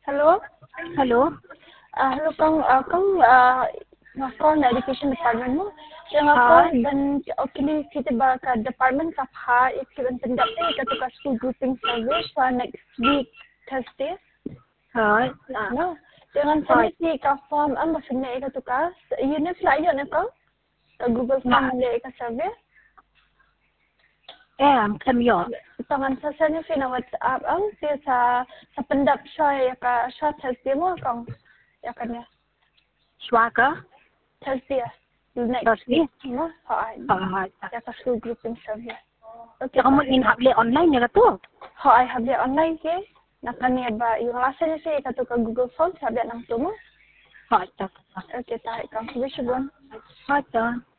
Hello. Hello. Hello con education department mo. Yang Hi. dan okay kita ke department kapha ikut pendapatnya kita ke school grouping service for next week Thursday. Hi. No. Dengan sini ka form ang maksudnya ika tukas. Unit lah yun ka. Google Form nila ika survey. Kami yun. Tangan sa sanya fina WhatsApp ang sa pendap siya ka short Thursday mo kang ya kan ya. Swaka. Thursday. Next Thursday. no. Hai. Ya ka school grouping survey. Okay. Kamu inhable online ya tu? Hai habis online ke? Nakani ba yung lasa niya siya ika ka Google Form sabi nang tumo. Hai. Okay, tayo kang wish bon. Hai.